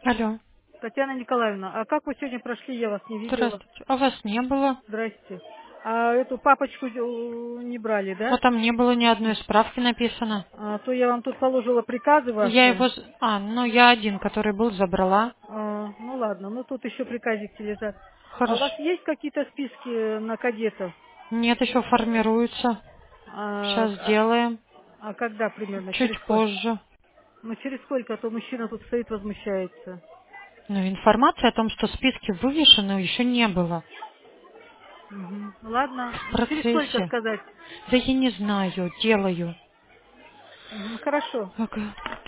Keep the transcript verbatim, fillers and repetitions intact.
Алло. Татьяна Николаевна, а как вы сегодня прошли? Я вас не видела. Здравствуйте. А вас не было? Здрасте. А эту папочку э, не брали, А да? там не было ни одной справки написано. А то я вам тут положила приказы Я ваши. его... з- А, ну я один, который был, забрала. А, ну ладно, ну тут еще приказики лежат. А у Хорошо. вас есть какие-то списки на кадетов? Нет, еще формируется. А, Сейчас а- сделаем. а когда примерно? Через Чуть сколько? позже. Ну через сколько? А то мужчина тут стоит, возмущается. Но информации о том, что списки вывешены, еще не было. Мгм. Ладно, В ну через сколько процессе. сказать? Да я не знаю, делаю. Мгм, хорошо. Ага.